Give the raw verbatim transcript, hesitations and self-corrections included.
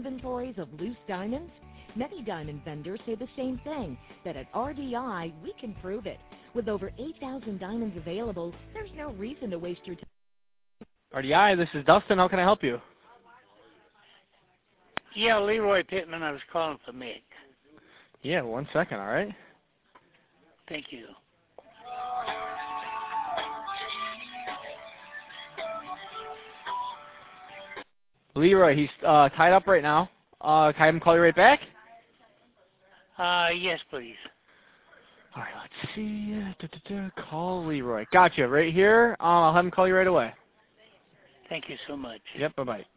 inventories of loose diamonds? Many diamond vendors say the same thing, that at R D I, we can prove it. With over eight thousand diamonds available, there's no reason to waste your time. R D I, this is Dustin. How can I help you? Yeah, Leroy Pittman. I was calling for Mick. Yeah, one second, all right? Thank you. Leroy, he's uh, tied up right now. Uh, can I have him call you right back? Uh, yes, please. All right, let's see. Da, da, da. Call Leroy. Gotcha, right here. Uh, I'll have him call you right away. Thank you so much. Yep, bye-bye.